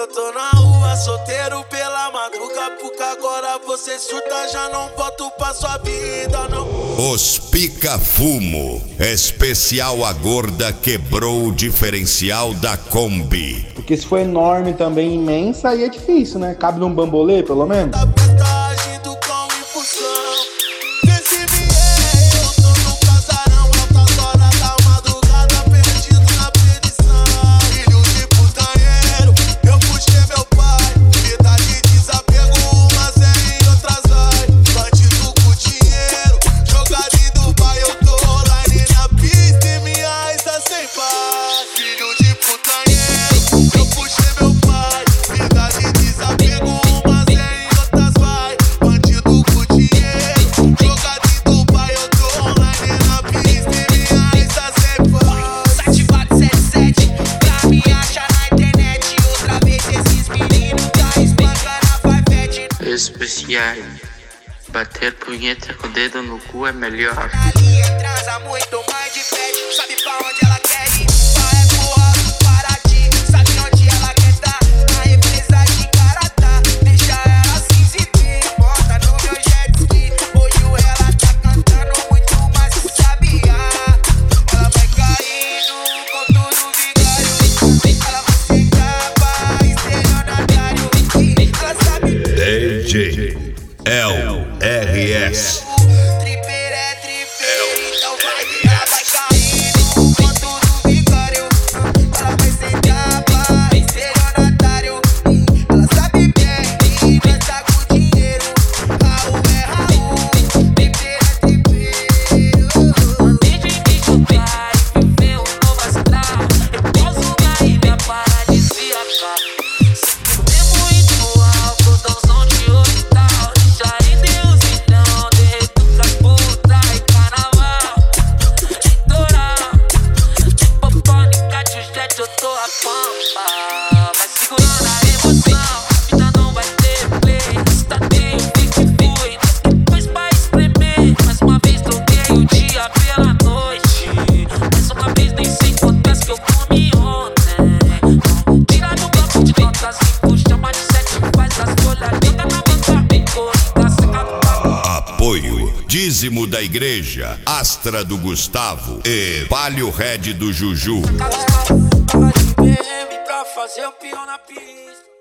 Eu tô na rua, solteiro pela madruga, porque agora você surta, já não volto pra sua vida, não. Os pica-fumo, especial a gorda quebrou o diferencial da Kombi. Porque se for enorme também, imensa, aí é difícil, né? Cabe num bambolê, pelo menos? Tá agindo com impulsão. Vê se vier, eu tô no casarão, altas horas da madrugada, perdido na perdição. Filho de putanheiro, eu puxei meu pai. Vida de desapego, umas é e outras vai. Bandido com dinheiro, jogado em Dubai, eu tô online na pista e minha está sem paz. Filho de putanheiro, eu puxei meu pai. Vida de desapego, umas é e outras vai. Bandido com dinheiro, jogado em Dubai, eu tô online na pista e minha está sem paz. Sativado 77, pra me achar na internet. Outra vez esses meninos tá espancando a Farfetch. Especial. Bater punheta com o dedo no cu é melhor. Ali transa muito mais de pet. Sabe pra onde ela quer ir? Vai porra, Paraty. Sabe onde ela quer tá? Na represa de Caratá. Deixa ela se exibir. Bota no meu jet ski. Hoje ela tá cantando muito mais que o Sabiá. Ela vai caindo com tudo vigário. Ela vai sentar pra estelionatário. Ela sabe DJ LRS. Triper é triper, então vai, ela vai caindo com tudo vigário. Ela vai sentar pra estelionatário. Ela sabe bem que tá com dinheiro. Raul é Raul, triper é triper. Deixa o pai viver um novo astral. Eu posso uma ilha paradisíaca. Subir muito alto, dou som de hospital. Já em Deus então, derreto puta e carnaval. Litoral, tipo pânica, de jet eu tô a pampa. Vai segurando a emoção, a vida não vai ter play. Estateio, fique fui, depois pra espremer. Mais uma vez troquei o dia pela noite. Mais uma vez nem sei quantas que eu comi ontem. Tira do bloco de notas e puxa mais de 7, faz as folhas, joga na banca, bem corrida, seca no papo. Apoio Dízimo da Igreja, Astra do Gustavo e Palio Red do Juju. Tava de PM pra fazer o peão na pista.